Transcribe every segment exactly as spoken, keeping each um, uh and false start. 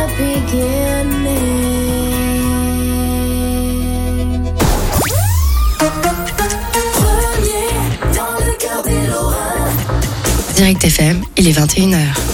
Direct F M, il est vingt et une heures.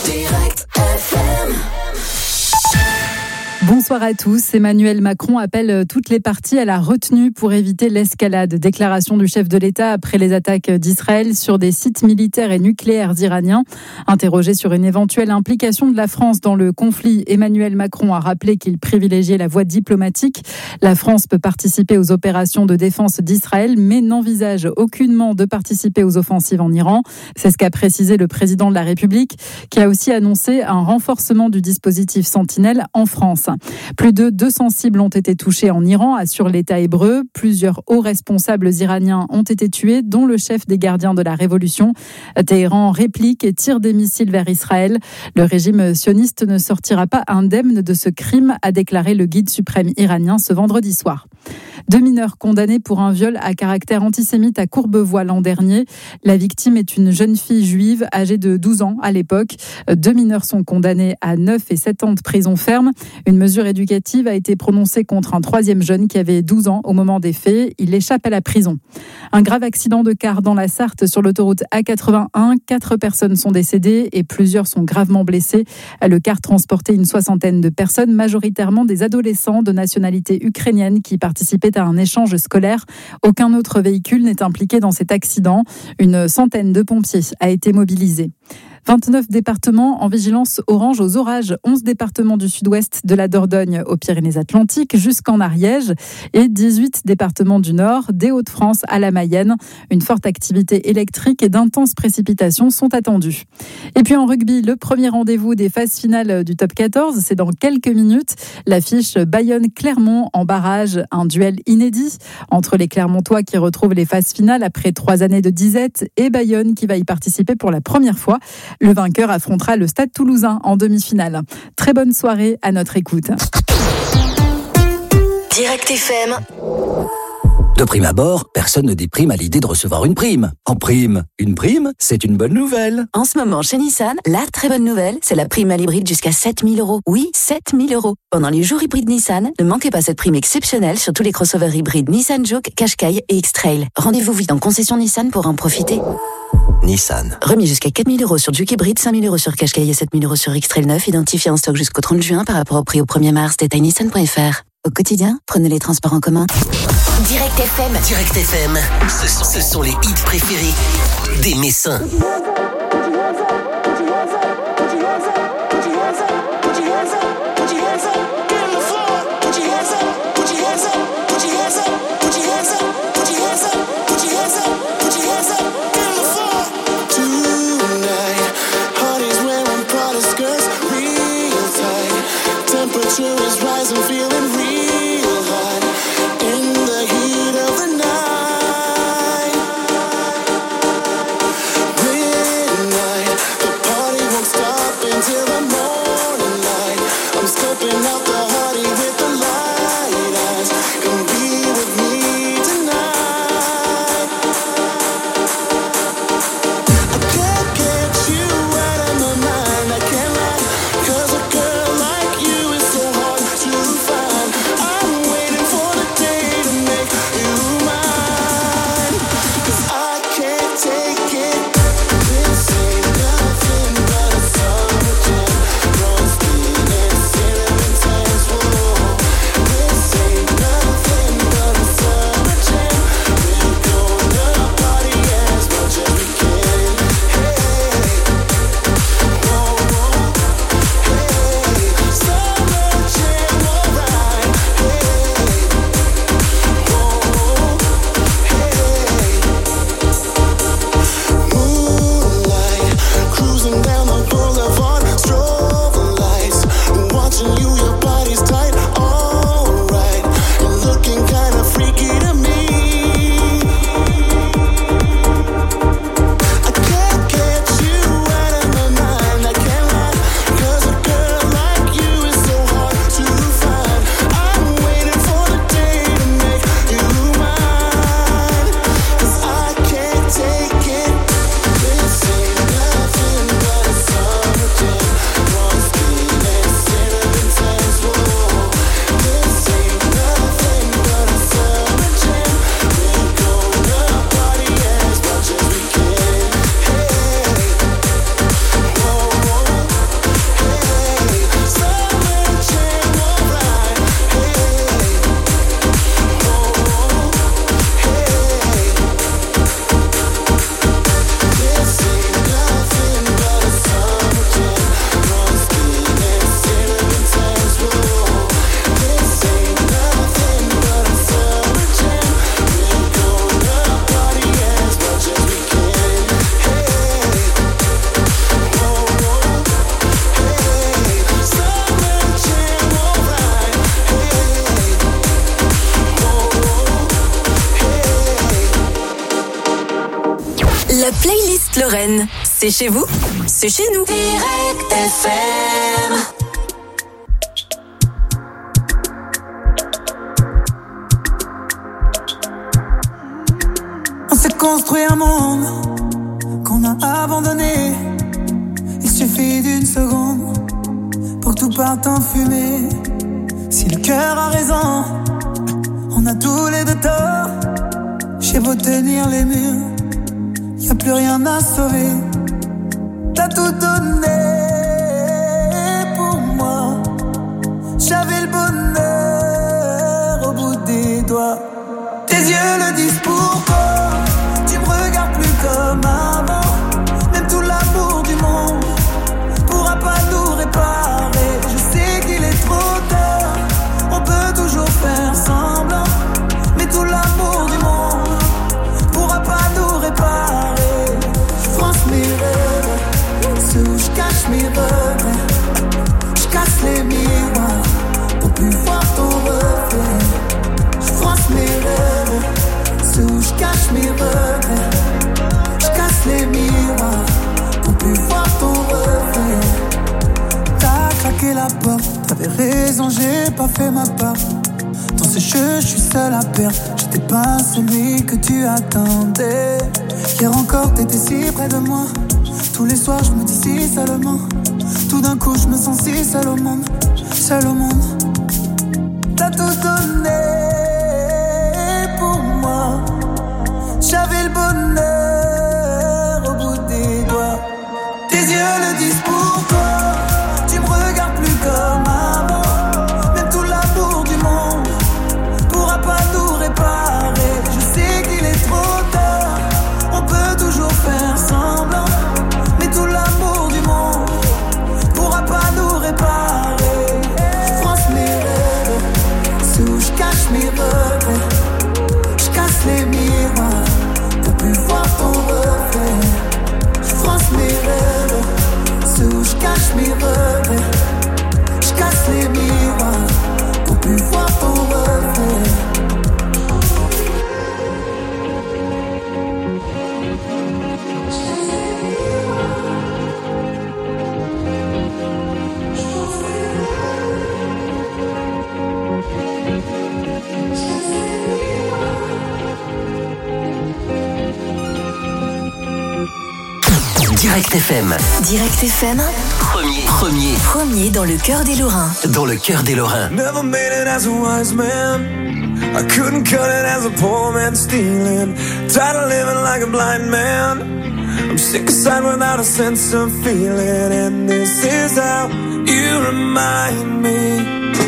Bonsoir à tous. Emmanuel Macron appelle toutes les parties à la retenue pour éviter l'escalade. Déclaration du chef de l'État après les attaques d'Israël sur des sites militaires et nucléaires iraniens. Interrogé sur une éventuelle implication de la France dans le conflit, Emmanuel Macron a rappelé qu'il privilégiait la voie diplomatique. La France peut participer aux opérations de défense d'Israël, mais n'envisage aucunement de participer aux offensives en Iran. C'est ce qu'a précisé le président de la République, qui a aussi annoncé un renforcement du dispositif Sentinelle en France. Plus de deux cents cibles ont été touchées en Iran, assure l'État hébreu. Plusieurs hauts responsables iraniens ont été tués, dont le chef des gardiens de la révolution. Téhéran réplique et tire des missiles vers Israël. Le régime sioniste ne sortira pas indemne de ce crime, a déclaré le guide suprême iranien ce vendredi soir. Deux mineurs condamnés pour un viol à caractère antisémite à Courbevoie l'an dernier. La victime est une jeune fille juive âgée de douze ans à l'époque. Deux mineurs sont condamnés à neuf et sept ans de prison ferme. Une mesure éducative a été prononcée contre un troisième jeune qui avait douze ans au moment des faits. Il échappe à la prison. Un grave accident de car dans la Sarthe sur l'autoroute A quatre-vingt-un. Quatre personnes sont décédées et plusieurs sont gravement blessées. Le car transportait une soixantaine de personnes, majoritairement des adolescents de nationalité ukrainienne qui participaient à un échange scolaire. Aucun autre véhicule n'est impliqué dans cet accident. Une centaine de pompiers a été mobilisée. vingt-neuf départements en vigilance orange aux orages, onze départements du sud-ouest, de la Dordogne aux Pyrénées-Atlantiques jusqu'en Ariège et dix-huit départements du nord, des Hauts-de-France à la Mayenne. Une forte activité électrique et d'intenses précipitations sont attendues. Et puis en rugby, le premier rendez-vous des phases finales du top quatorze, c'est dans quelques minutes. L'affiche Bayonne-Clermont en barrage, un duel inédit entre les Clermontois qui retrouvent les phases finales après trois années de disette et Bayonne qui va y participer pour la première fois. Le vainqueur affrontera le Stade Toulousain en demi-finale. Très bonne soirée à notre écoute. Direct F M. De prime abord, personne ne déprime à l'idée de recevoir une prime. En prime, une prime, c'est une bonne nouvelle. En ce moment, chez Nissan, la très bonne nouvelle, c'est la prime à l'hybride jusqu'à sept mille euros. Oui, sept mille euros. Pendant les jours hybrides Nissan, ne manquez pas cette prime exceptionnelle sur tous les crossovers hybrides Nissan Juke, Qashqai et X-Trail. Rendez-vous vite en concession Nissan pour en profiter. Nissan. Remis jusqu'à quatre mille euros sur Juke hybride, cinq mille euros sur Qashqai et sept mille euros sur X-Trail neuf, identifié en stock jusqu'au trente juin par rapport au prix au premier mars. Détail nissan point f r. Au quotidien, prenez les transports en commun. Direct F M. Direct F M. Ce sont, ce sont les hits préférés des Messins. When Lorraine. C'est chez vous, c'est chez nous. Direct F M. On s'est construit un monde qu'on a abandonné. Il suffit d'une seconde pour que tout parte en fumée. Si le cœur a raison, on a tous les deux tort. J'ai beau tenir les murs, y'a plus rien à sauver. T'as tout donné pour moi. J'avais le bonheur au bout des doigts. Tes yeux le disent pourquoi. Tu me regardes plus comme avant. Même tout l'amour du monde pourra pas nous réparer. Je sais qu'il est trop tard. On peut toujours faire semblant. Mais tout l'amour du monde pourra pas nous réparer. Je fronce mes rêves, ceux où je cache mes regrets. Je casse les miroirs pour plus voir ton reflet. Je fronce mes rêves, ceux où je cache mes regrets. Je casse les miroirs pour plus voir ton reflet. T'as claqué la porte, t'avais raison, j'ai pas fait ma part. Dans ce jeu, je suis seul à perdre. J'étais pas celui que tu attendais. Hier encore, t'étais si près de moi. Tous les soirs, je me dis si seulement. Tout d'un coup, je me sens si seul au monde. Seul au monde. T'as tout donné pour moi. J'avais le bonheur au bout des doigts. Tes yeux le disent pourquoi. Tu me regardes plus comme avant. Même tout l'amour du monde pourra pas nous réparer. Je sais qu'il est trop tard. On peut toujours faire semblant. Mais tout l'amour du monde pourra pas nous réparer. Je fronce mes rêves, ceux où je cache mes regrets. Je casse les miroirs pour plus voir ton reflet. Je fronce mes rêves, ceux où je cache mes regrets. Je casse les miroirs pour plus voir ton reflet. Direct F M. Direct F M. Premier. Premier. Premier dans le cœur des Lorrains. Dans le cœur des Lorrains. Never made it as a wise man. I couldn't cut it as a poor man stealing. Tired of living like a blind man. I'm sick aside without a sense of feeling. And this is how you remind me.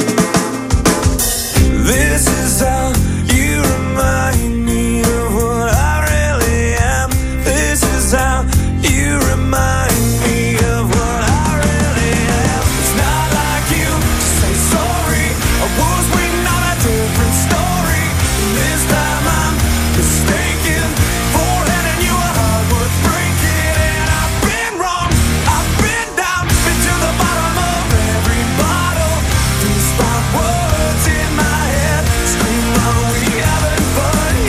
This is how you remind me of what I really am. This is how you remind me of what I really am. It's not like you to say sorry. I was waiting on a different story. This time I'm mistaken for letting you a heart worth breaking. And I've been wrong, I've been down, been to the bottom of every bottle. These five words in my head scream, are we having fun?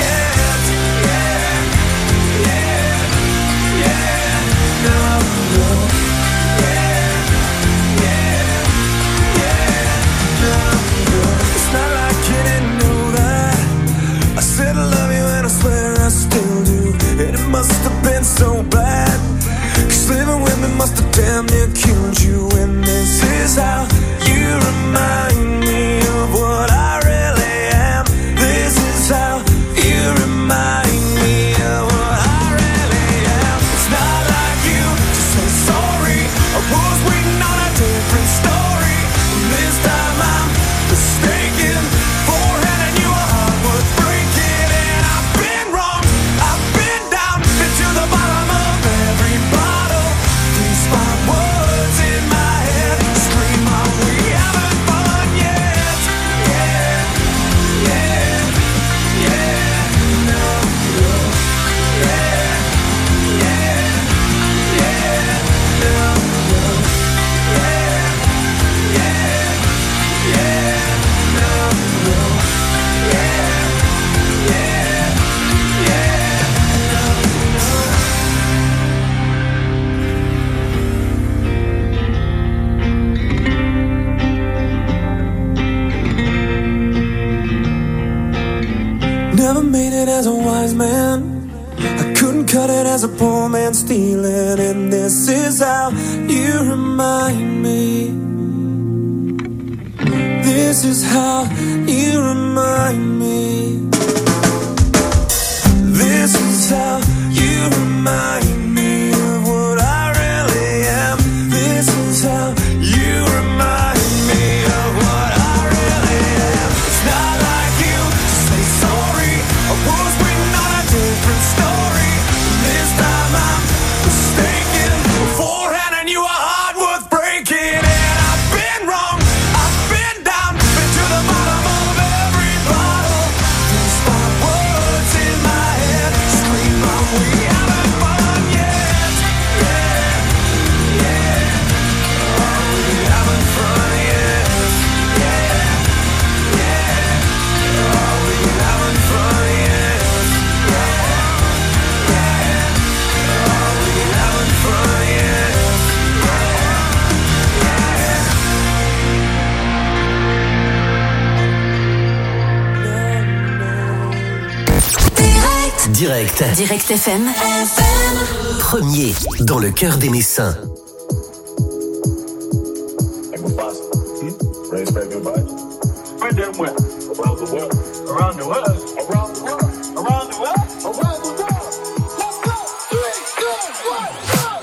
there's a poor man stealing, and this is how you remind me. This is how you remind me. This is how you remind me of what I really am. This is how you remind me of what I really am. It's not like you to say sorry. I was waiting on a different story. This time I'm mistaken. Beforehand I knew a heart worth breaking. And I've been wrong, I've been down, been to the bottom of every bottle. These five words in my head scream out, we haven't fun yet. Yeah, yeah. Oh, we haven't fun yet. Yeah, yeah. Oh, we haven't fun yet. Yeah, yeah. Oh, we haven't fun yet. Direct. Direct F M. Premier dans le cœur des Messins. Around the world, around the world, around the world, around the world. Let's go. Three, two, one,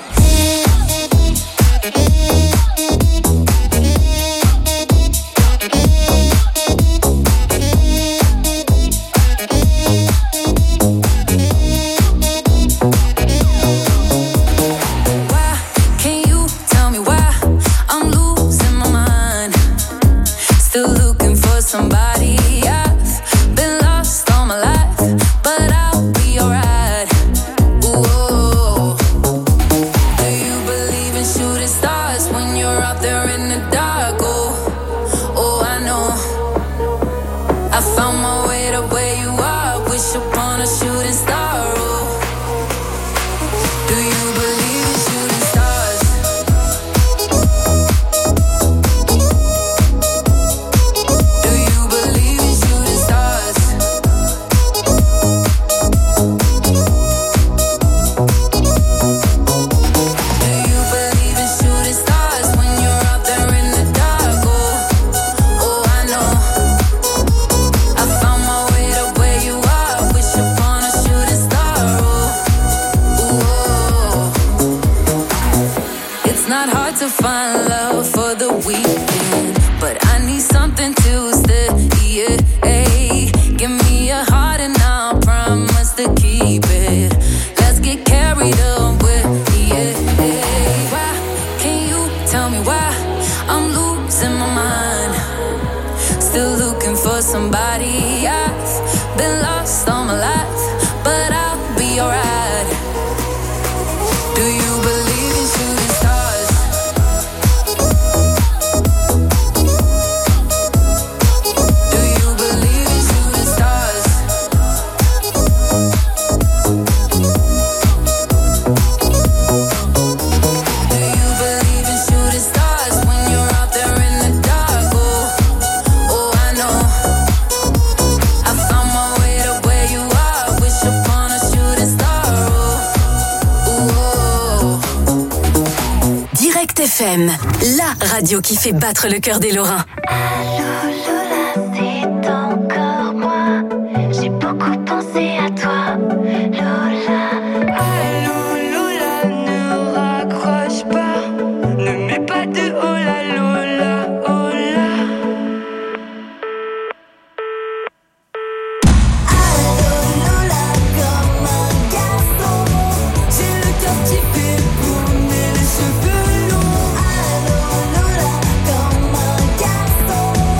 Why can't you tell me why I'm losing my mind? Still looking for somebody. I've been lost all my life, but I'll be alright. Ooh, do you believe in shooting stars when you're out there in the dark? Oh, oh, I know. I found my way to where you are. Wish upon a shooting star. Oh, do you believe in shooting stars? Do you believe in shooting stars? Do you believe in shooting stars when you're out there in the dark? Oh, oh, I know. I found my way to where you are. Wish upon a shooting star. Oh, ooh. It's not hard to find love for the weekend, but I need something to stay. Yeah, give me a heart and I'll promise to keep it. Let's get carried away. Yeah, why can't you tell me why I'm losing my mind? Still looking for somebody. I've been lost all my life, but I'll be alright. Do you believe in shooting stars? Do you believe in shooting stars? Do you believe in shooting stars when you're out there in the dark? Oh, oh, I know. I found my way to where you are. Wish upon a shooting star. Oh, oh. Direct F M, la radio qui fait battre le cœur des Lorrains. Allô Lola, c'est encore moi. J'ai beaucoup pensé à toi, Lola. Allô Lola, ne raccroche pas. Ne mets pas de oh là Lola, oh là. Allô Lola, comme un garçon. J'ai le cœur qui fait boum et les cheveux longs. Allô Lola, comme un garçon.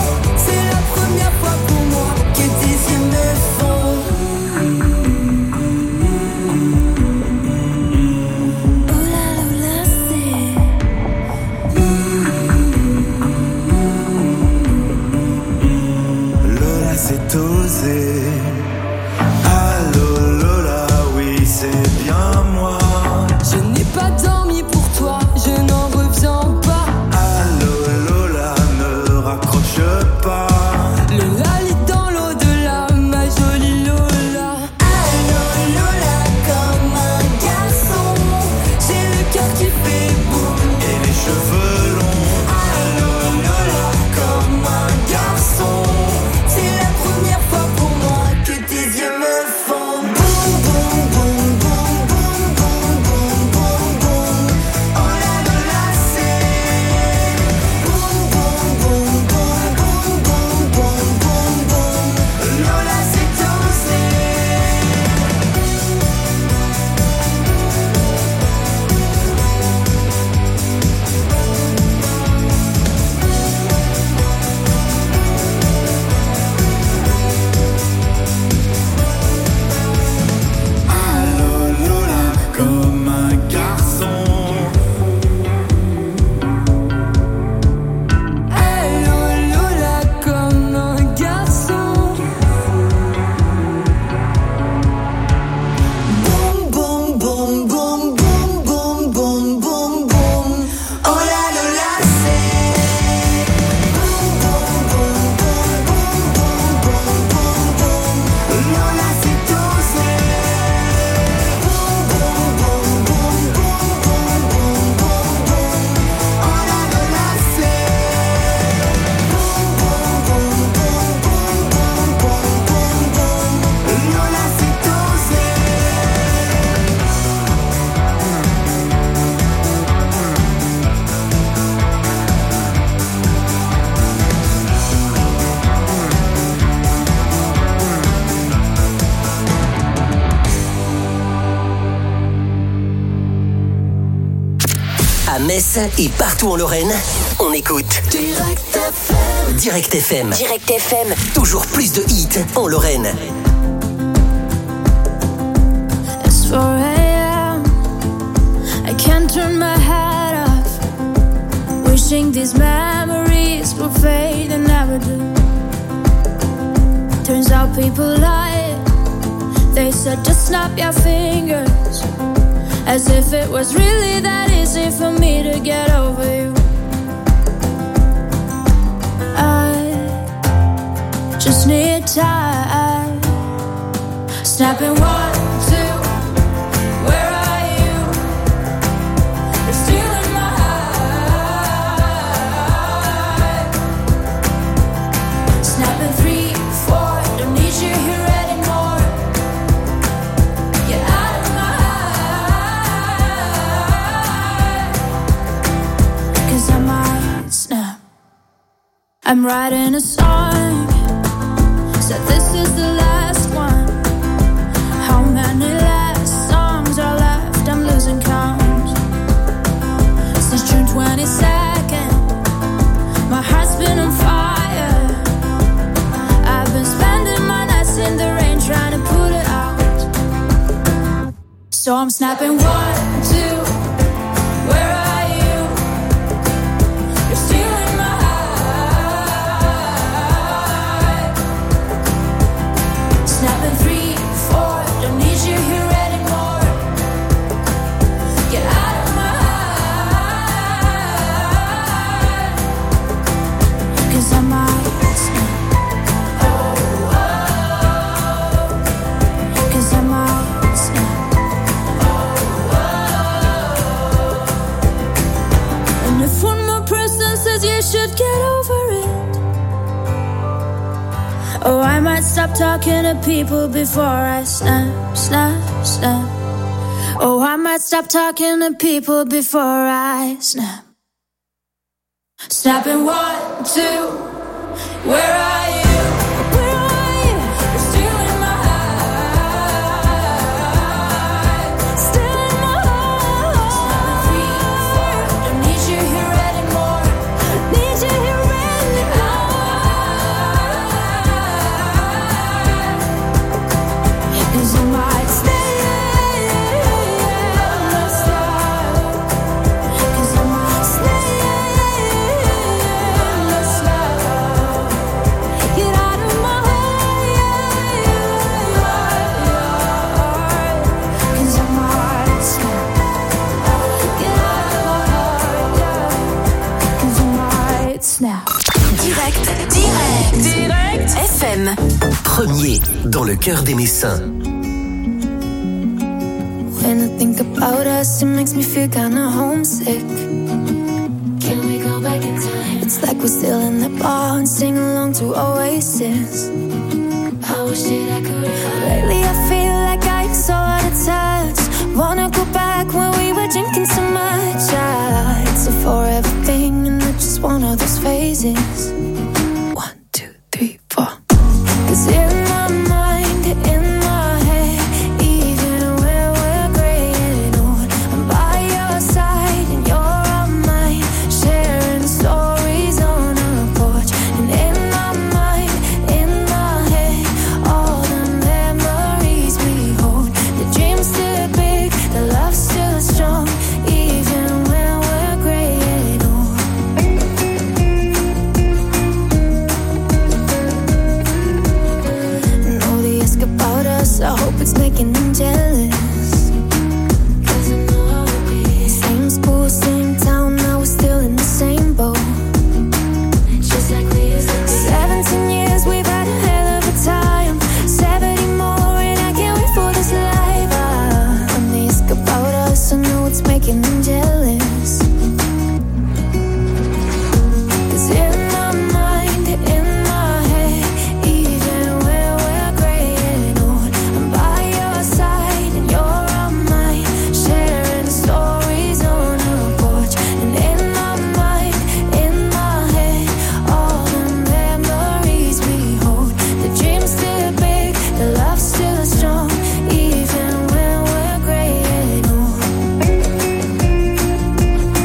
À Metz et partout en Lorraine, on écoute Direct F M. Direct F M. Direct F M. Toujours plus de hits en Lorraine. It's four a.m. I can't turn my head off. Wishing these memories will fade and never do. Turns out people lie. They said just snap your fingers, as if it was really that easy for me to get over you. I just need time. Snapping one, two, where are you? You're stealing my heart. Snapping three, four, don't need you here anymore. Get out of my heart. Cause I might snap. I'm writing a song, said this is the last one. How many last songs are left? I'm losing count. Since June twenty-second, my heart's been on fire. I've been spending my nights in the rain trying to put it out. So I'm snapping one, two, where are you? You're stealing my heart. Snapping three, four, don't need you here anymore. Get out of my heart. Cause I might snap. Oh, oh. Cause I might snap. Oh, oh. And if one more person says you should get over it, oh, I might stop talking to people before I snap, snap, snap. Oh, I might stop talking to people before I snap. Snapping one, two, where are you? Where are you? You're stealing my heart. Stealing my heart. Snapping three, four, don't need you here anymore. Need you here anymore. Cause I might stay, let's stop. Cause I might stay, let's stop. Get out of my heart. Cause I might stop. Get out of my heart. Cause I might snap. Direct, direct, direct F M. Premier dans le cœur des Messins. When I think about us, it makes me feel kinda homesick. Can we go back in time? It's like we're still in the bar and sing along to Oasis. I wish that I could. Lately I feel like I'm so out of touch. Wanna go back when we were drinking so much. Ah, it's a forever thing and I just want all those phases. One, two, three, four. Cause in my mind, in my head, even when we're gray and old, I'm by your side and you're on mine, sharing stories on our porch. And in my mind, in my head, all the memories we hold. The dream's still big, the love's still strong, even when we're gray and old. And all the ask about us, I hope it's making them jealous. Cause I know how it be. Same school, same town, now we're still in the same boat. Just like we used to be. Seventeen years, we've had a hell of a time. Seventy more, and I can't wait for this life. Ah, when they ask about us, I know it's making them jealous. Cause in my mind, in my head, even when we're gray and old, I'm by your side and you're on mine, sharing stories on our porch. And in my mind, in my head, all the memories we hold. The dream's still big, the love's still strong, even when we're gray and old.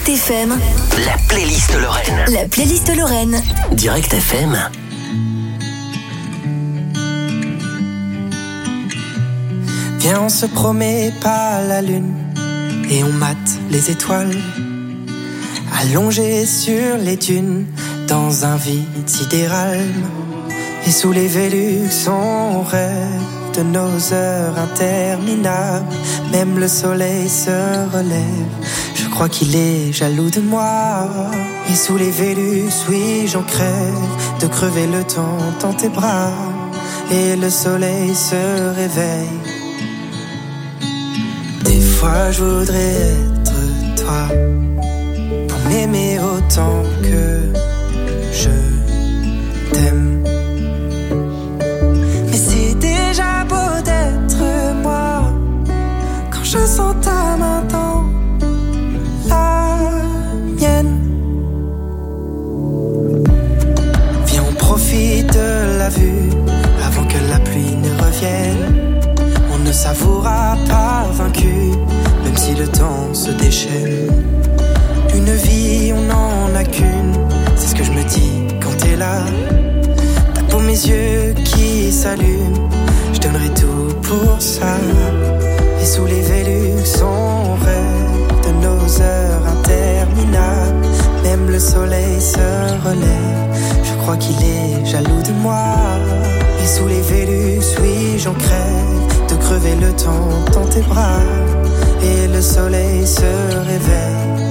Direct F M. La playlist Lorraine. La playlist Lorraine. Direct F M. Viens, on se promet pas la lune et on mate les étoiles, allongés sur les dunes dans un vide sidéral. Et sous les Vélux on rêve de nos heures interminables. Même le soleil se relève, je crois qu'il est jaloux de moi. Et sous les Vélux, oui j'en crève de crever le temps dans tes bras. Et le soleil se réveille. Des fois je voudrais être toi, pour m'aimer autant que je t'aime. Mais c'est déjà beau d'être moi, quand je sens ta main dans la mienne. Viens, on profite de la vue avant que la pluie ne revienne. On ne s'avouera pas vaincu, même si le temps se déchaîne. Une vie, on n'en a qu'une, c'est ce que je me dis quand t'es là. T'as pour mes yeux qui s'allument, je donnerai tout pour ça. Et sous les Vélux, on rêve de nos heures interminables. Même le soleil se relève, je crois qu'il est jaloux de moi. Et sous les Vélux, oui j'en crève de crever le temps dans tes bras. Et le soleil se réveille.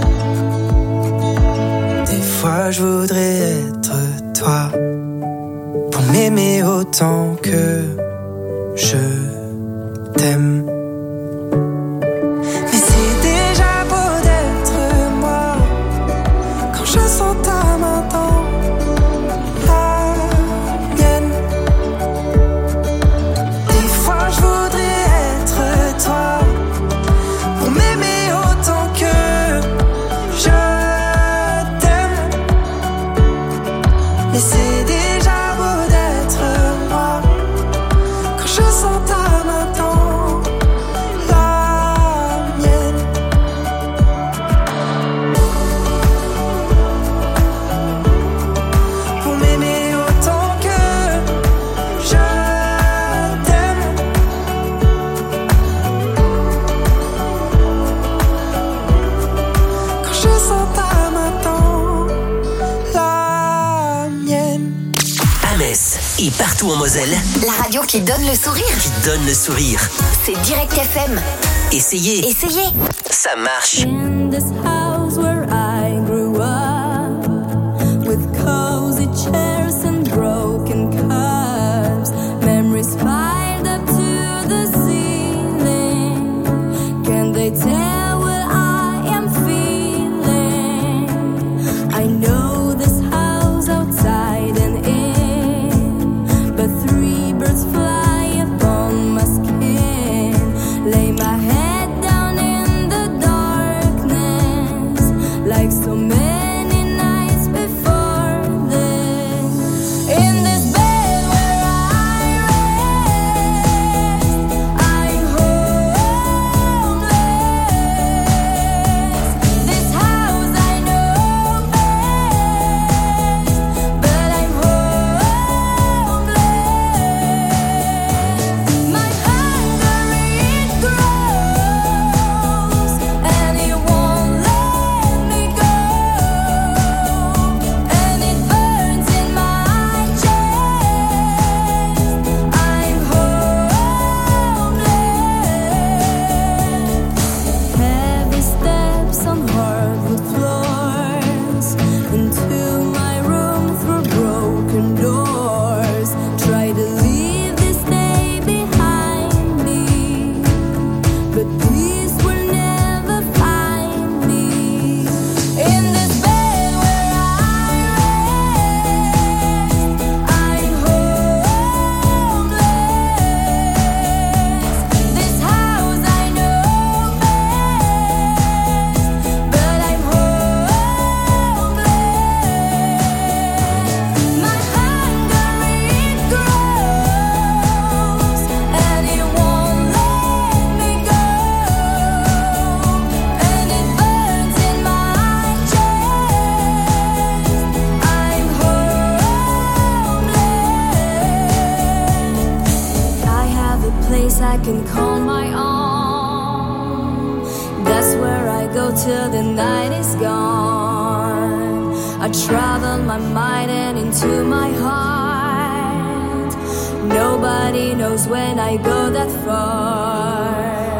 Des fois je voudrais être toi, pour m'aimer autant que je t'aime. Mais c'est déjà beau d'être moi, quand je sens ta main dans la mienne. Des fois je voudrais être toi, pour m'aimer autant que je t'aime. Mais c'est déjà beau d'être moi, quand je sens ta main dans la mienne. Pour m'aimer autant que je t'aime. Quand je sens ta main dans la mienne. À Metz et partout en Moselle, La radio qui donne le sourire. qui donne le sourire. C'est Direct F M. Essayez, Essayez. ça marche. In this house where I grew up, with cozy chairs and broken cups, memories piled up to the ceiling. Can they tell what I am feeling? I know this house outside and in, but three birds fly upon my skin. Lay my head down in the darkness, like so many nights before this. In this bed where I rest, I'm homeless. This house I know best, but I'm homeless. My hunger it grows, and it won't let me go, and it burns in my chest. I'm homeless. Heavy steps on hardwood floors, into my room through broken doors. Try to leave this day behind me, but peace will never find me. In this bed where I rest, I'm homeless. This house I know best, but I'm homeless. My hunger it grows, and it won't let me go, can call my own. That's where I go till the night is gone. I travel my mind and into my heart. Nobody knows when I go that far.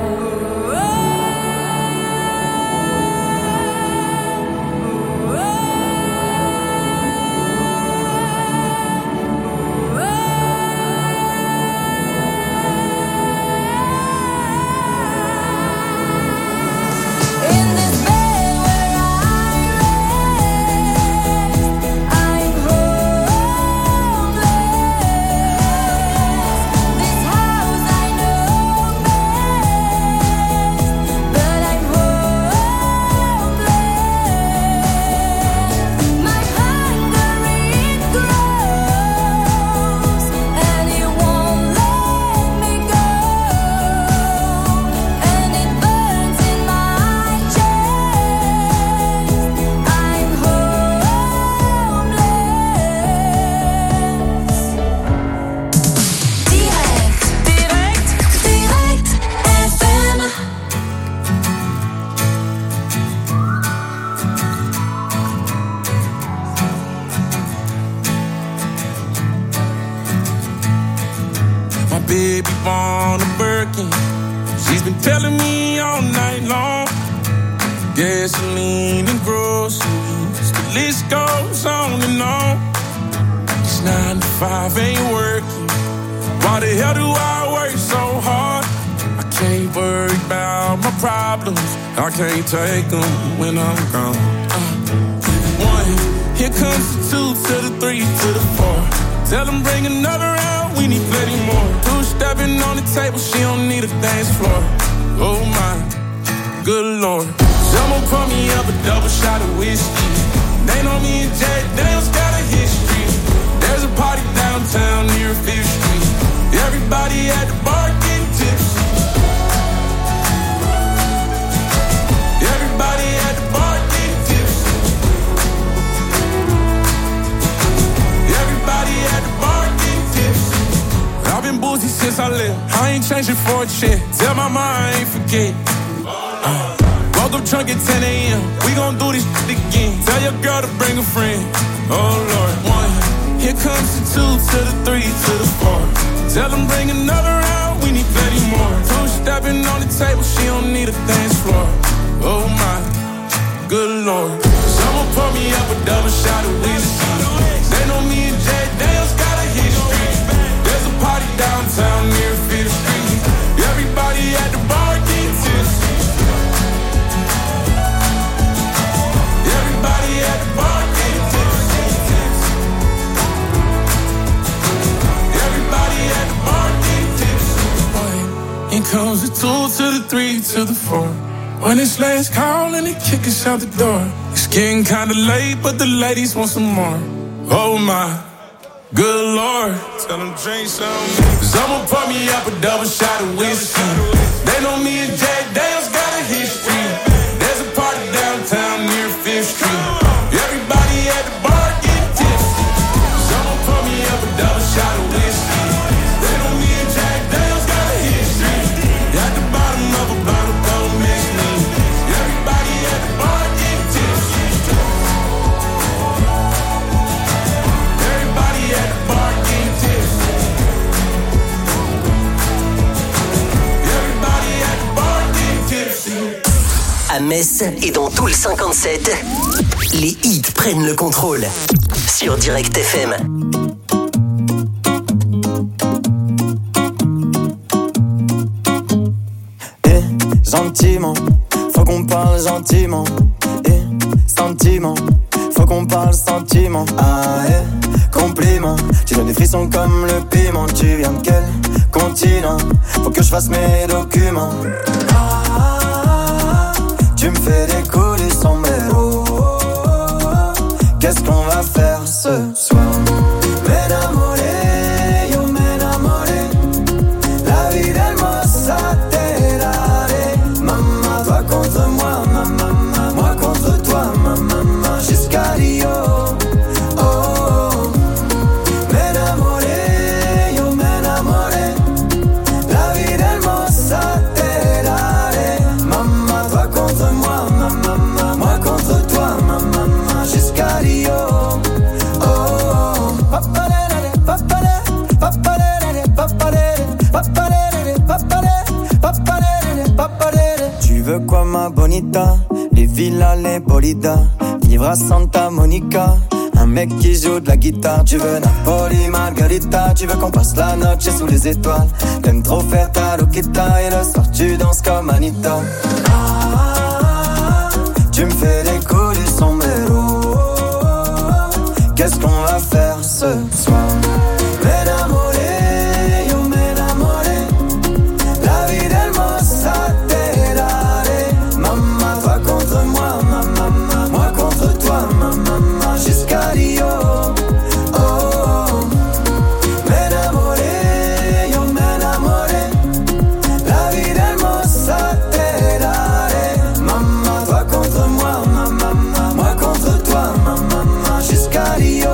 Baby born a Birkin. She's been telling me all night long. Gasoline and groceries, the list goes on and on. It's nine to five, ain't working. Why the hell do I work so hard? I can't worry about my problems. I can't take them when I'm gone. Uh, one, here comes the two to the three to the four. Tell them bring another round, we need plenty more. Two stepping on the table, she don't need a dance floor. Oh my, good lord. Someone pour me up a double shot of whiskey. They know me and Jack Daniels got a history. There's a party downtown near Fifth Street. Everybody at the bar getting tipsy. Everybody at the bar getting tipsy. Everybody at the bar getting tipsy. I've been boozy since I left. I ain't changing for a check. Tell my mom I ain't forget. Uh, woke up drunk at ten a.m. We gon' do this shit again. Tell your girl to bring a friend. Oh Lord, one. Here comes the two to the three to the four. Tell them bring another round. We need plenty more. Two stepping on the table. She don't need a dance floor. Oh my, good lord. Someone pour me up a double shot of whiskey. They know me and Jack Daniels got a history. There's a party downtown near Fifth Street. Everybody at the bar getting tipsy. Everybody at the bar getting tipsy. Everybody at the bar getting tipsy. Here comes the two to the three to the four. When it's last call and they kick us out the door. It's getting kinda late, but the ladies want some more. Oh my, good lord. Tell them drink some. Someone pour me up a double shot of whiskey. They know me and Jack Daniels got a history. There's a party downtown near Fifth Street. Everybody at the bar getting tipsy. Someone pour me up a double shot of whiskey. They know me and Jack Daniels got a history. At the bottom of a bottle, don't miss me. Everybody at the bar getting tipsy. Everybody at the bar getting tipsy. Everybody at the bar getting tipsy. À Metz et dans tout le cinquante-sept, les hits prennent le contrôle sur Direct F M. Eh, gentiment, faut qu'on parle gentiment. Eh, sentiment, faut qu'on parle sentiment. Ah, eh, compliment, tu donnes des frissons comme le piment. Tu viens de quel continent? Faut que je fasse mes documents. Ah, tu me fais décoller son mélo. Qu'est-ce qu'on va faire ce soir? M'enamoré, yo m'enamoré. La vie hermosa te daré. Maman, toi contre moi, maman, moi contre toi, maman, jusqu'à Rio. Oh, m'enamoré, yo m'enamoré. La vie hermosa. veux quoi ma bonita? Les villas, les bolidas, vivre à Santa Monica. Un mec qui joue de la guitare. Tu veux Napoli, Margarita. Tu veux qu'on passe la noche sous les étoiles. T'aimes trop faire ta loquita. Et le soir tu danses comme Anita. Ah, tu me fais les coups du sombrero. Qu'est-ce qu'on va faire ce soir? M'enamoré, yo m'enamoré. La vie d'Hermosa te daré. Maman, toi contre moi, maman, moi contre toi, maman, jusqu'à Rio. Oh, oh. M'enamoré, yo m'enamoré. La vie d'Hermosa te daré. Maman, toi contre moi, maman, moi contre toi, maman, jusqu'à Rio.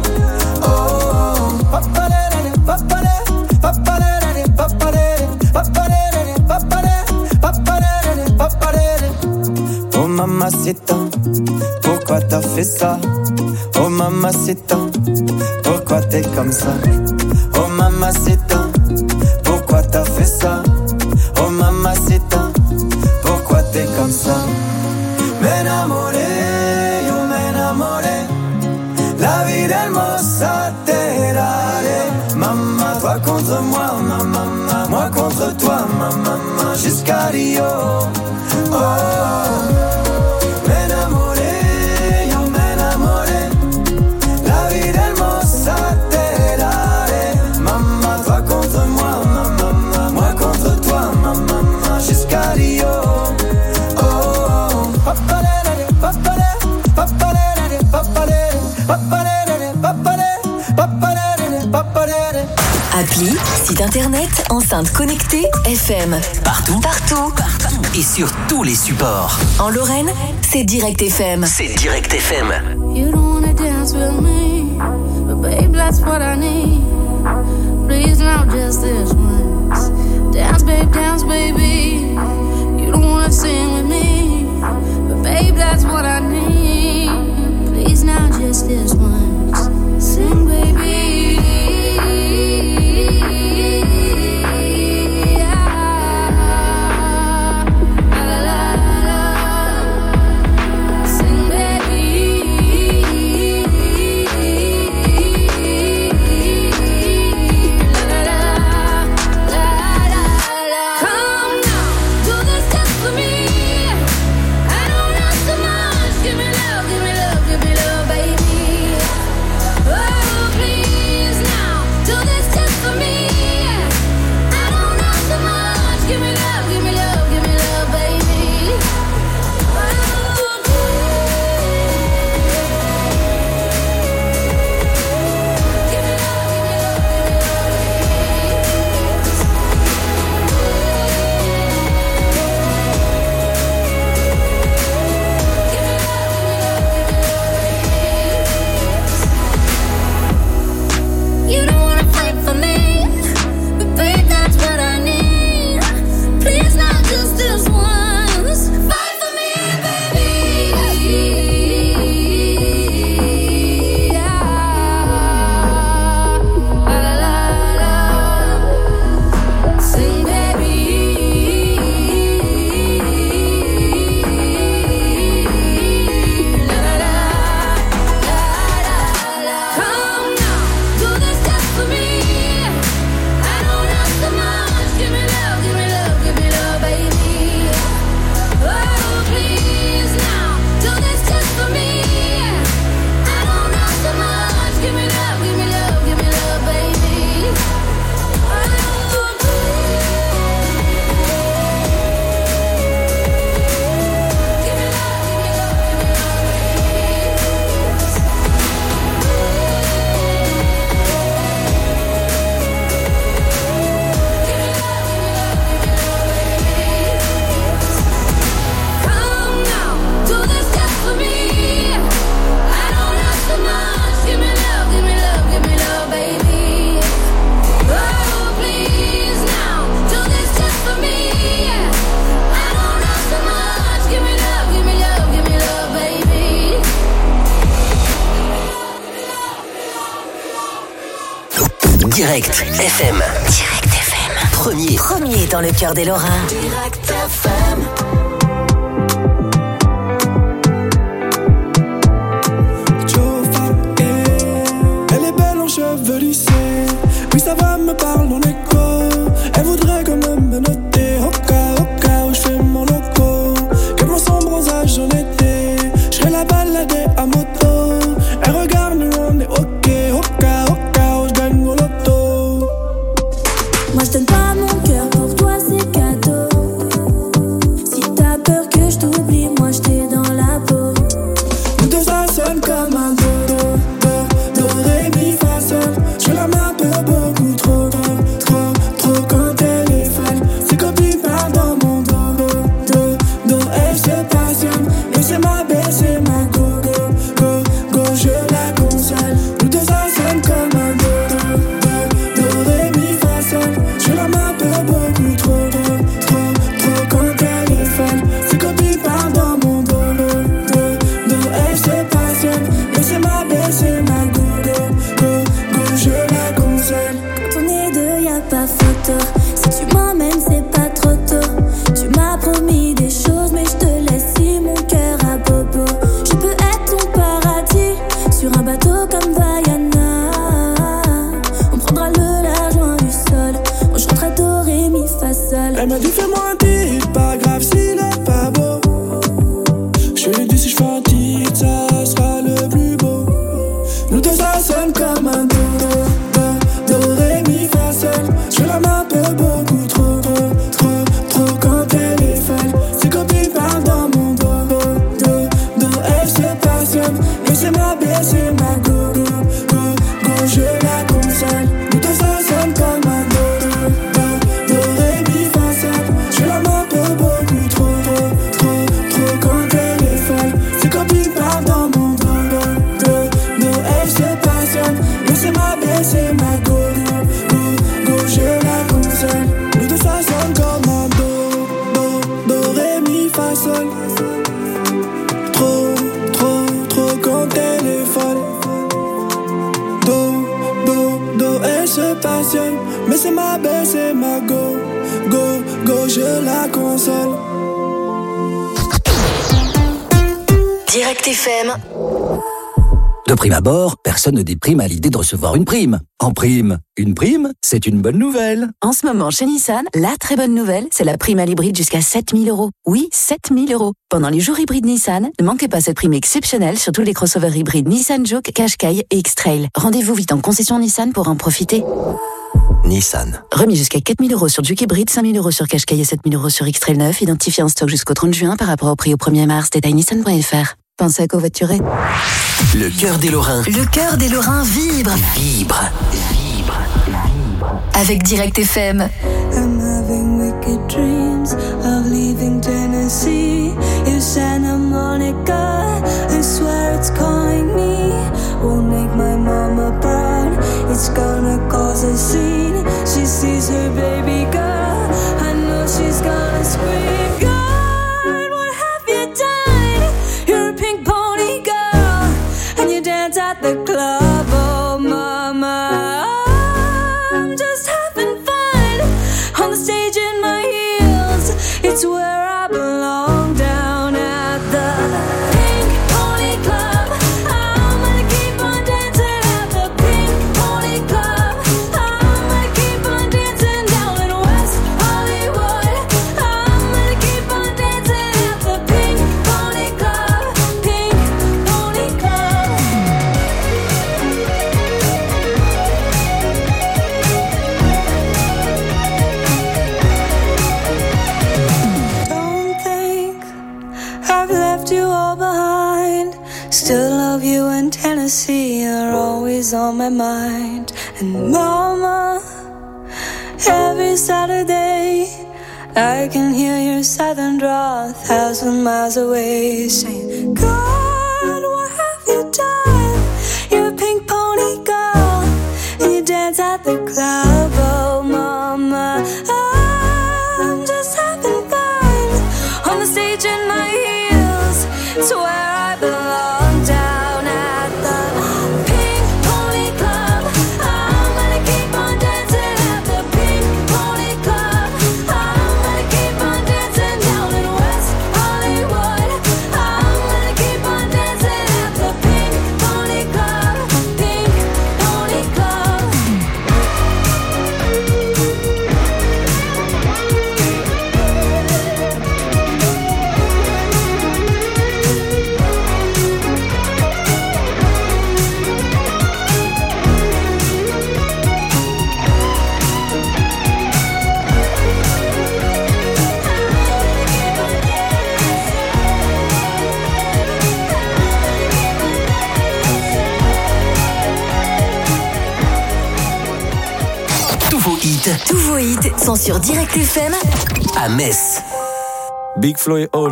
Oh mamacita, pourquoi t'as fait ça? Oh mamacita, pourquoi t'es comme ça? Oh mamacita, pourquoi t'as fait ça? Oh mamacita, pourquoi t'es comme ça? M'enamoré, yo m'enamoré. La vie d'Hermosa te daré. Maman, toi contre moi, maman, moi contre toi, maman, jusqu'à Rio. Oh, m'enamoré, yo m'enamoré. La vie d'Hermosa te daré. Maman, toi contre moi, maman, moi contre toi, maman, jusqu'à Rio. Oh, papalé, papalé, papalé, papalé, papalé, papalé, papalé, papalé. Appli, site internet, enceinte connectée, F M. Partout, Partout, partout. et sur tous les supports. En Lorraine, c'est Direct F M. C'est Direct F M. You don't wanna dance with me, but babe, that's what I need. Please now, just this once. Dance, babe, dance, baby. You don't wanna sing with me, but babe, that's what I need. Please now, just this once. Sing, baby. Direct F M. Direct F M. Premier. Premier dans le cœur des Lorrains. Direct F M. console. Trop, trop, trop quand elle est folle. Do, do, do, elle se passionne. Mais c'est ma belle, c'est ma go. Go, go, je la console. Direct F M. De prime abord, personne ne déprime à l'idée de recevoir une prime. En prime, une prime, c'est une bonne nouvelle. En ce moment, chez Nissan, la très bonne nouvelle, c'est la prime à l'hybride jusqu'à sept mille euros. Oui, sept mille euros. Pendant les jours hybrides Nissan, ne manquez pas cette prime exceptionnelle sur tous les crossovers hybrides Nissan Juke, Qashqai et X-Trail. Rendez-vous vite en concession Nissan pour en profiter. Nissan. Remis jusqu'à quatre mille euros sur Juke hybride, cinq mille euros sur Qashqai et sept mille euros sur X-Trail neuf, identifié en stock jusqu'au trente juin par rapport au prix au premier mars. Détail nissan point f r. Pensez à covoiturer. Le cœur des Lorrains. Le cœur des Lorrains vibre. Vibre. Vibre. Avec Direct F M. I'm having wicked dreams of leaving Tennessee. You Santa Monica, I swear it's calling me. Won't make my mama proud. It's gonna cause a scene. She sees her baby girl. I know she's gonna scream. God, what have you done? You're a pink pony girl, and you dance at the club. Oh, mama, I'm just having fun on the stage in my heels. It's where I belong, down at the Pink Pony Club. I'm gonna keep on dancing at the Pink Pony Club. I'm gonna keep on dancing down in West Hollywood. I'm gonna keep on dancing at the Pink Pony Club. Pink Pony Club. Don't think I've left you all behind. Still love you in Tennessee. You're always on my mind. And mama, every Saturday I can hear your southern drawl a thousand miles away, saying, God, what have you done? You're a pink pony girl, and you dance at the club. Oh, mama, I'm just having fun on the stage in my heels. It's where I belong, down at the Pink Pony Club. I'm gonna keep on dancing at the Pink Pony Club. I'm gonna keep on dancing down in West Hollywood. I'm gonna keep on dancing at the Pink Pony Club. Pink Pony Club. Tous vos hits Tous vos hits sont sur Direct F M. à Metz. Big Flo et Oli.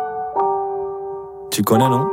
Tu connais, non?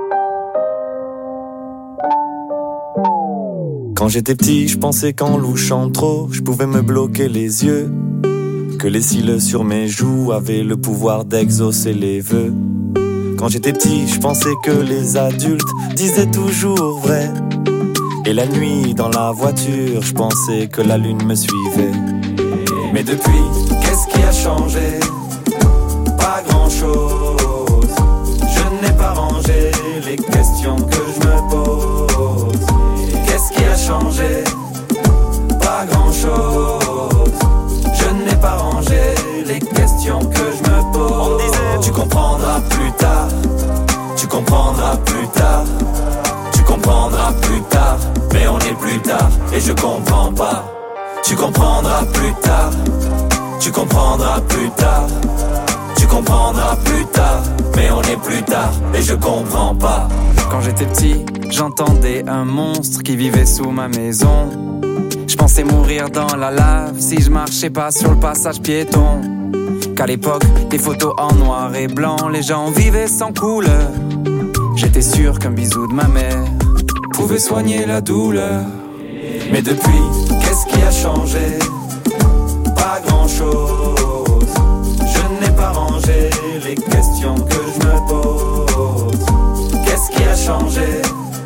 Quand j'étais petit, je pensais qu'en louchant trop, je pouvais me bloquer les yeux. Que les cils sur mes joues avaient le pouvoir d'exaucer les vœux. Quand j'étais petit, je pensais que les adultes disaient toujours vrai. Et la nuit, dans la voiture, je pensais que la lune me suivait. Mais depuis, qu'est-ce qui a changé? Pas grand-chose. Je n'ai pas rangé les questions que je me pose. Qu'est-ce qui a changé? Pas grand-chose. Je n'ai pas rangé les questions que je me pose. On me disait, tu comprendras plus tard. Tu comprendras plus tard. Tu comprendras plus tard. Mais on est plus tard et je comprends pas. Tu comprendras plus tard. Tu comprendras plus tard. Tu comprendras plus tard. Mais on est plus tard et je comprends pas. Quand j'étais petit, j'entendais un monstre qui vivait sous ma maison. Je pensais mourir dans la lave si je marchais pas sur le passage piéton. Qu'à l'époque, des photos en noir et blanc, les gens vivaient sans couleur. J'étais sûr qu'un bisou de ma mère pouvait soigner la douleur. Mais depuis, qu'est-ce qui a changé? Pas grand-chose. Je n'ai pas rangé les questions que changé?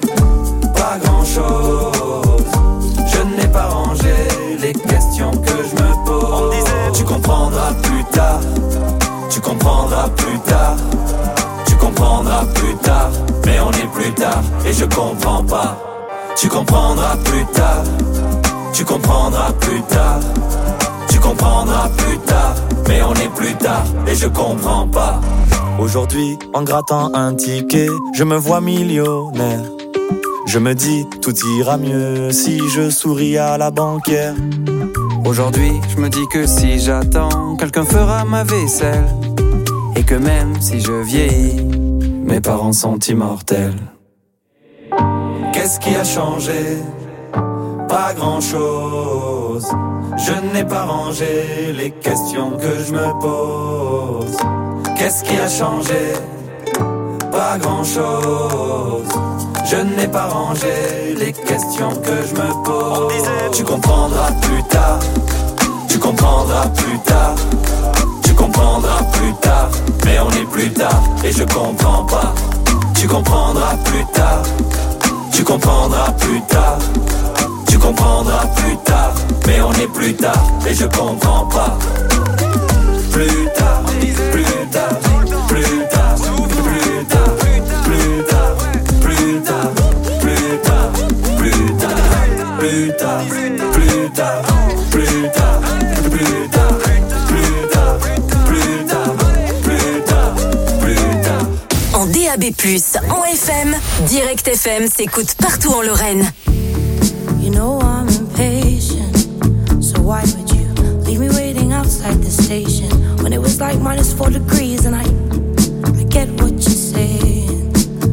Pas grand chose. Je n'ai pas rangé les questions que je me pose. On me disait tu comprendras plus tard. Tu comprendras plus tard. Tu comprendras plus tard. Mais on est plus tard et je comprends pas. Tu comprendras plus tard. Tu comprendras plus tard. Tu comprendras plus tard. Mais on est plus tard et je comprends pas. Aujourd'hui, en grattant un ticket, je me vois millionnaire. Je me dis, tout ira mieux si je souris à la banquière. Aujourd'hui, je me dis que si j'attends, quelqu'un fera ma vaisselle. Et que même si je vieillis, mes parents sont immortels. Qu'est-ce qui a changé? Pas grand-chose. Je n'ai pas rangé les questions que je me pose. Qu'est-ce qui a changé? Pas grand-chose. Je n'ai pas rangé les questions que je me pose. Tu comprendras plus tard. Tu comprendras plus tard. Tu comprendras plus tard. Mais on est plus tard et je comprends pas. Tu comprendras plus tard. Tu comprendras plus tard. Tu comprendras plus tard. Mais on est plus tard et je comprends pas. Plus tard, plus tard, plus tard, plus tard, plus tard, plus tard, plus tard, plus tard, plus tard, plus tard, plus tard, plus tard, plus tard, plus tard, plus tard, plus tard. En D A B plus, en F M, Direct F M s'écoute partout en Lorraine. You know I'm impatient, so why would you leave me waiting outside the station when it was like minus four degrees and I, I get what you're saying.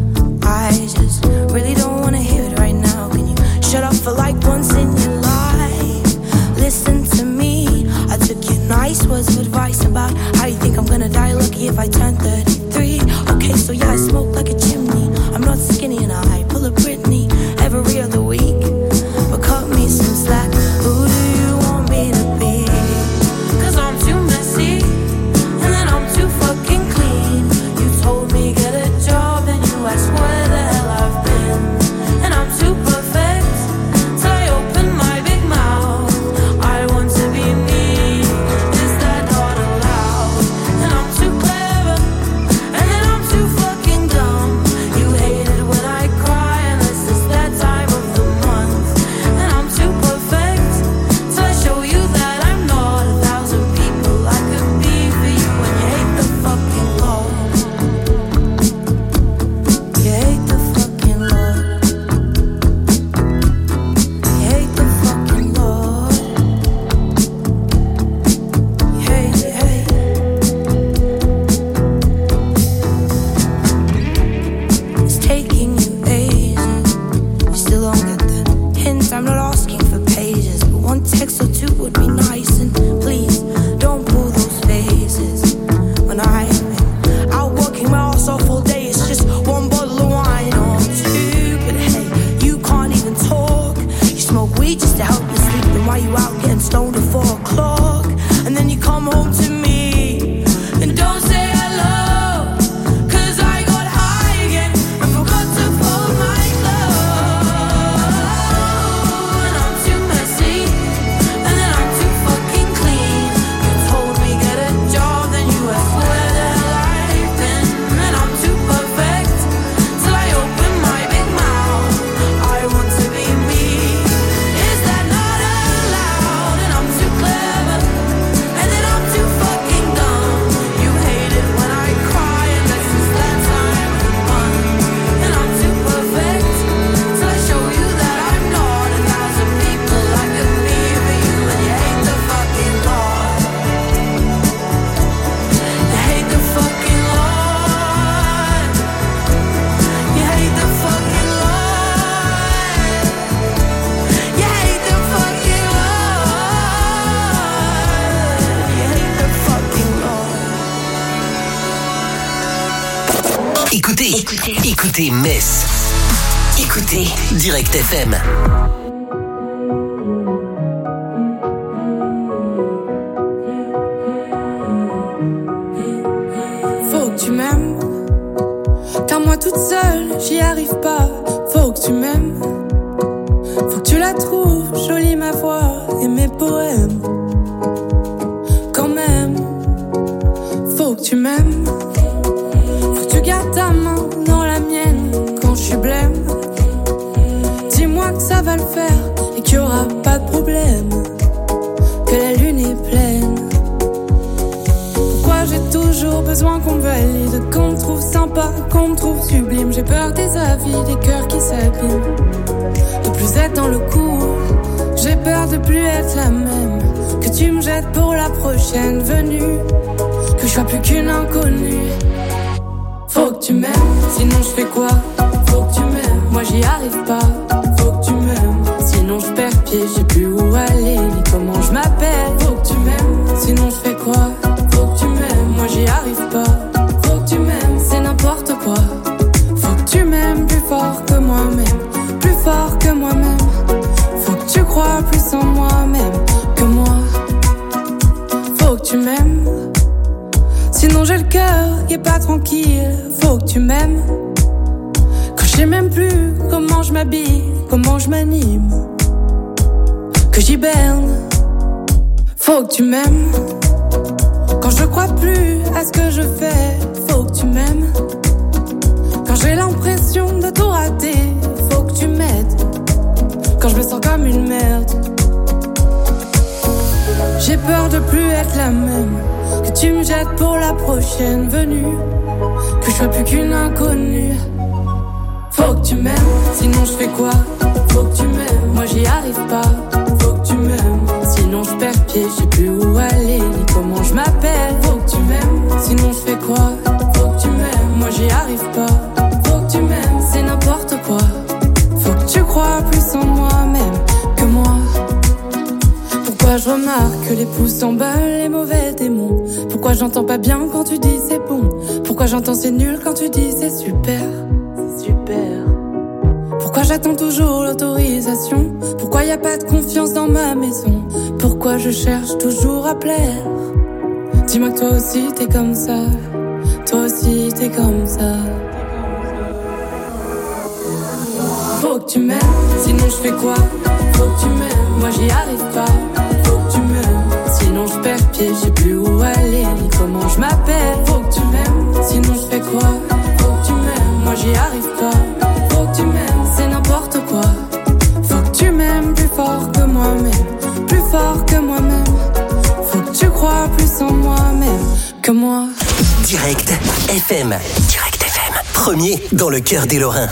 I just really don't wanna hear it right now. Can you shut up for like once in your life? Listen to me. I took your nice words of advice about how you think I'm gonna die lucky if I turn thirty-three. Okay, so yeah, I smoke like a chimney. I'm not skinny and I pull a Britney every other week. But cut me some slack. Who do you want me to be? Cause I'm too messy and then I'm too fucking clean. You told me get a job and you asked where the hell I've been. And I'm too perfect till I open my big mouth. I want to be me. Is that not allowed? And I'm too clever and then I'm too fucking dumb. You hate it when I cry unless it's that time of the month. And I'm too perfect till I show you that I'm not a thousand people I could be for you. And you hate the fucking law. You hate the fucking law. You hate the fucking law. You hate, you hate. It's taking you ages. You still don't get the hint. I'm not asking for pages, but one text or two would be nice. And please don't pull those faces. When I've been out working my ass off all day, it's just one bottle of wine or two. But hey, you can't even talk. You smoke weed just to help you sleep. Then why you out getting stoned at four o'clock? And then you come home to me and don't say hello. Cause I got high again and forgot to fold my clothes. And I'm too messy and then I'm too fucking clean. You told me get a job, then you asked where the hell I've been. And I'm too perfect till I open my big mouth. I want to be me. Is that not allowed? And I'm too clever and then I'm too fucking dumb. You hate it when I cry unless it's that time of the month. And I'm too perfect till I show you that I'm not a thousand people I could be for you. And you hate the fucking law. You hate the fucking law. You hate the fucking law. You hate the fucking law. You hate the fucking law. Écoutez, écoutez, écoutez Metz. Écoutez Direct F M. Faut que tu m'aimes Car moi toute seule, j'y arrive pas. Faut que tu m'aimes. Faut que tu la trouves jolie ma voix et mes poèmes. Quand même, faut que tu m'aimes. Faut que tu gardes ta main dans la mienne quand je suis blême. Dis-moi que ça va le faire et qu'il y aura pas de problème. Que la lune est pleine. Pourquoi j'ai toujours besoin qu'on me valide, qu'on me trouve sympa, qu'on me trouve sublime. J'ai peur des avis, des cœurs qui s'abîment. De plus être dans le coup, j'ai peur de plus être la même. Que tu me jettes pour la prochaine venue. Que je sois plus qu'une inconnue. Faut que tu m'aimes, sinon je fais quoi? Faut que tu m'aimes, moi j'y arrive pas. Faut que tu m'aimes, sinon je perds pied. Je sais plus où aller, ni comment je m'appelle. Faut que tu m'aimes, sinon je fais quoi? Faut que tu m'aimes, moi j'y arrive pas. Faut que tu m'aimes, c'est n'importe quoi. Faut que tu m'aimes plus fort que moi-même. Plus fort que moi-même. Faut que tu crois plus en moi-même que moi. Faut que tu m'aimes, sinon j'ai le cœur qui est pas tranquille. Faut que tu m'aimes. Quand je sais même plus comment je m'habille, comment je m'anime, que j'hiberne. Faut que tu m'aimes. Quand je crois plus à ce que je fais, faut que tu m'aimes. Quand j'ai l'impression de tout rater, faut que tu m'aides. Quand je me sens comme une merde, j'ai peur de plus être la même. Que tu me jettes pour la prochaine venue. Que je sois plus qu'une inconnue. Faut que tu m'aimes, sinon je fais quoi? Faut que tu m'aimes, moi j'y arrive pas. Faut que tu m'aimes, sinon je perds pied. Je sais plus où aller, ni comment je m'appelle. Faut que tu m'aimes, sinon je fais quoi? Faut que tu m'aimes, moi j'y arrive pas. Faut que tu m'aimes, c'est n'importe quoi. Faut que tu crois plus en moi-même que moi. Pourquoi je remarque que les pouces s'emballent, les mauvais démons? Pourquoi j'entends pas bien quand tu dis c'est bon? Pourquoi j'entends c'est nul quand tu dis c'est super? C'est super. Pourquoi j'attends toujours l'autorisation? Pourquoi y a pas de confiance dans ma maison? Pourquoi je cherche toujours à plaire? Dis-moi que toi aussi t'es comme ça. Toi aussi t'es comme ça. Faut que tu m'aimes, sinon je fais quoi? Faut que tu m'aimes, moi j'y arrive pas. Faut que tu m'aimes, sinon je perds pied. Je sais plus où aller, ni comment je m'appelle. Faut que tu m'aimes, sinon je fais quoi? Faut que tu m'aimes, moi j'y arrive pas. Faut que tu m'aimes, c'est n'importe quoi. Faut que tu m'aimes plus fort que moi-même. Plus fort que moi-même. Faut que tu crois plus en moi-même que moi. Direct F M. Direct F M. Premier dans le cœur des Lorrains.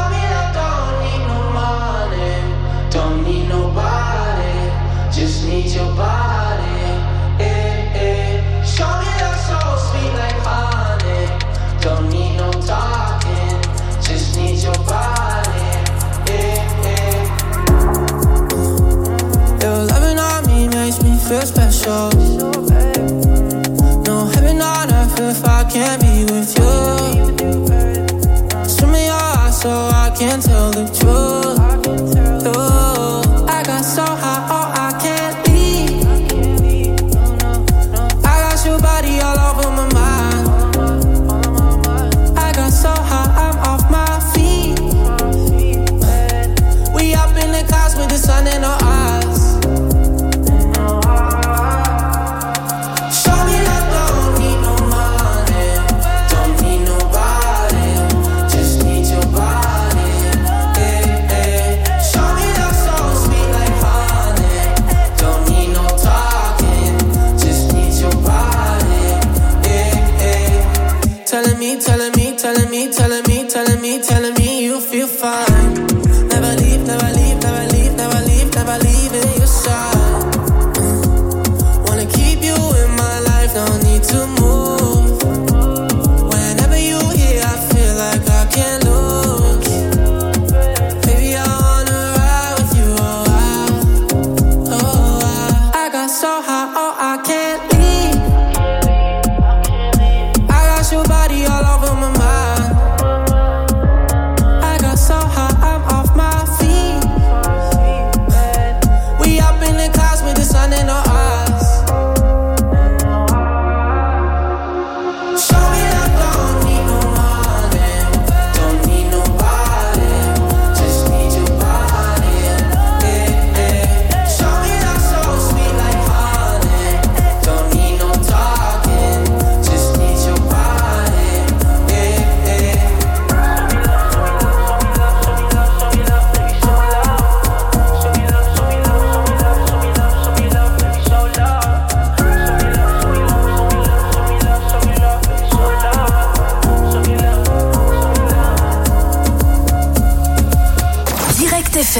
Don't need nobody, just need your body. Eh, eh. Show me that soul sweet like honey. Don't need no talking, just need your body. Eh, eh. Your loving on me makes me feel special. No heaven on earth if I can't be with you. Swim in your eyes so I can tell the truth. Oh, I got so high, oh, I can't leave. I got your body all over my mind. I got so high, I'm off my feet. We up in the clouds with the sun in our eyes. Show me that don't need no money, don't need no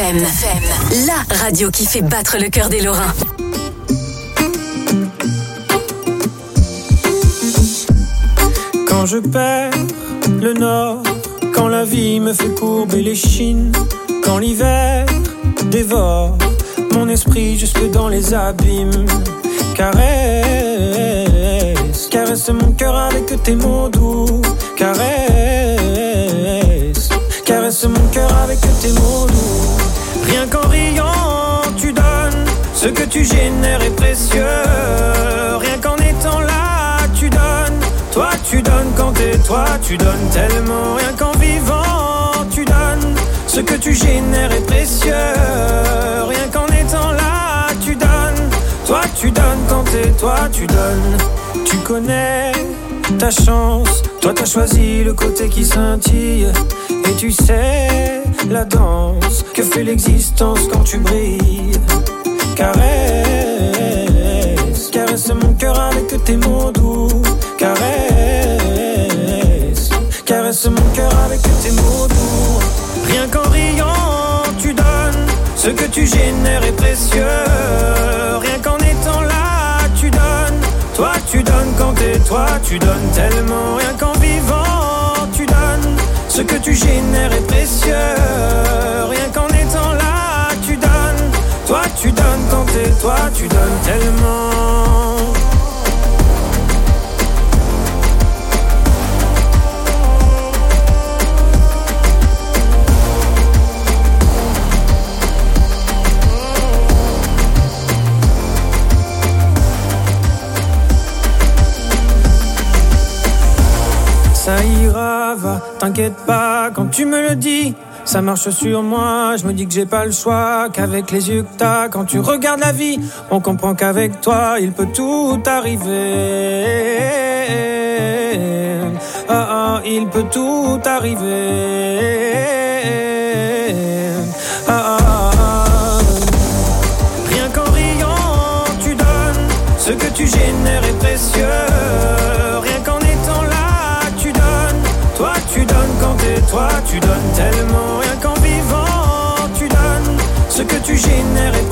M, la radio qui fait battre le cœur des Lorrains. Quand je perds le nord, quand la vie me fait courber les chines, quand l'hiver dévore mon esprit jusque dans les abîmes. Caresse, caresse mon cœur avec tes mots doux. Caresse, caresse mon cœur avec tes mots doux. Rien qu'en riant, tu donnes. Ce que tu génères est précieux. Rien qu'en étant là, tu donnes. Toi, tu donnes quand t'es toi, tu donnes tellement. Rien qu'en vivant, tu donnes. Ce que tu génères est précieux. Rien qu'en étant là, tu donnes. Toi, tu donnes quand t'es toi, tu donnes. Tu connais ta chance. Toi, t'as choisi le côté qui scintille. Et tu sais la danse que fait l'existence quand tu brilles. Caresse, caresse mon cœur avec tes mots doux. Caresse, caresse mon cœur avec tes mots doux. Rien qu'en riant, tu donnes. Ce que tu génères est précieux. Rien qu'en étant là, tu donnes. Toi, tu donnes quand t'es toi, tu donnes tellement. Rien qu'en vivant, tu donnes. Ce que tu génères est précieux. Rien qu'en étant là, tu donnes. Toi, tu donnes quand t'es toi, tu donnes tellement. Ça ira, va, t'inquiète pas quand tu me le dis. Ça marche sur moi, je me dis que j'ai pas le choix. Qu'avec les yeux que t'as, quand tu regardes la vie, on comprend qu'avec toi, il peut tout arriver. Ah ah, il peut tout arriver. Ah ah, rien qu'en riant, tu donnes. Ce que tu génères est précieux. Rien qu'en étant là, tu donnes. Toi, tu donnes quand t'es toi, tu donnes tellement. Rien qu'en vivant, tu donnes. Ce que tu génères est